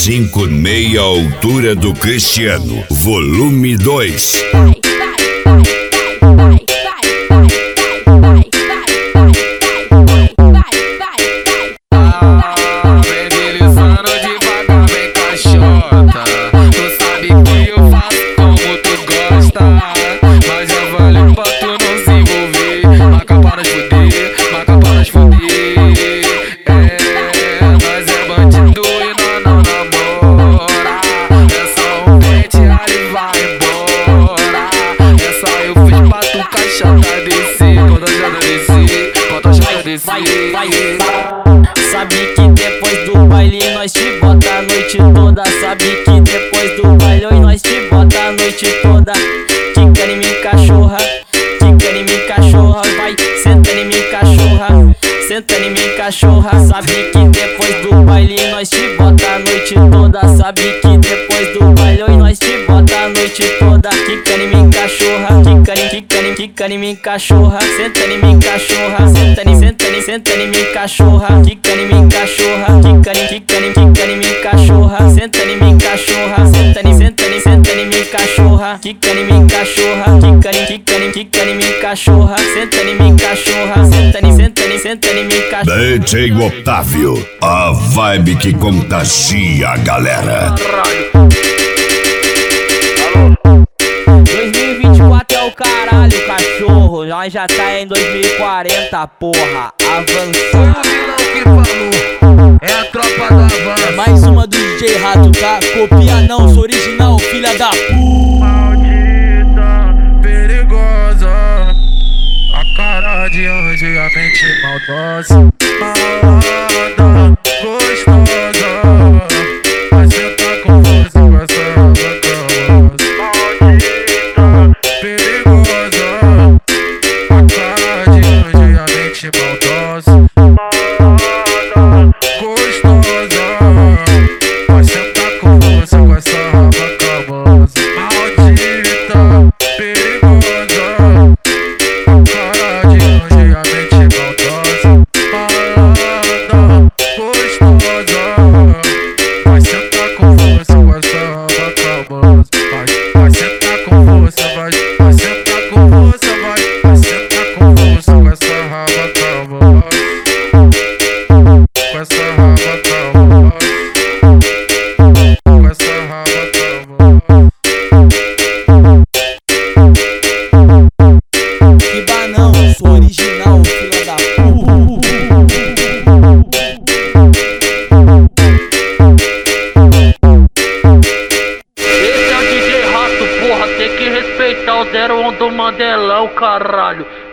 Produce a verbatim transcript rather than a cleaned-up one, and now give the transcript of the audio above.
cinco meia altura do Cristiano, volume dois. Vai, vai, sabe que depois do baile nós te bota a noite toda. Sabe que depois do baile nós te bota a noite toda. Quica em mim, cachorra, quica em mim, cachorra. Vai, senta em mim, cachorra, senta em mim, cachorra. Sabe que depois do baile nós te bota a noite toda. Sabe que depois do baile nós te bota a noite toda. Quica em mim, cachorra, quica em, quica em, quica em mim, cachorra, senta em mim, cachorra, senta em, senta em, senta em mim, cachorra, quica em mim, cachorra, quica em, quica em, quica em mim, cachorra, senta em mim, cachorra, senta em, senta em, senta em mim, cachorra, quica em mim, cachorra, quica em, quica em, quica em mim, cachorra, senta em mim, cachorra, senta em, senta em, senta em mim, cachorra. D J Otávio, a vibe que contagia a galera. dois mil e vinte e quatro é o caralho, cachorro. Nós já tá em dois mil e quarenta, porra. Avançou. Foi o vilão que falou, é a tropa do avanço. É mais uma do D J Rato, tá? Copia não, sou original, filha da puta. Maldita, perigosa, a cara de anjo e a mente maldosa. Malvada, gostosa, mas cê tá com força com essa boca. Maldita, perigosa, a cara de anjo e a mente maldosa. Malvada, gostosa, mas cê tá com força com essa raba cabosa. Maldita, perigosa, a cara de anjo e a mente maldosa. Malvada, gostosa, vai sentar com força com essa raba cabosa. Vai, vai sentar com força, vai, vai sentar com força, vai, vai sentar com força com essa raba cabosa. Com essa raba cabosa, com essa raba cabosa. Que banão, sou original, filha da puta. Esse é o D J Rato, porra, tem que respeitar o zero um do Mandelão, caralho.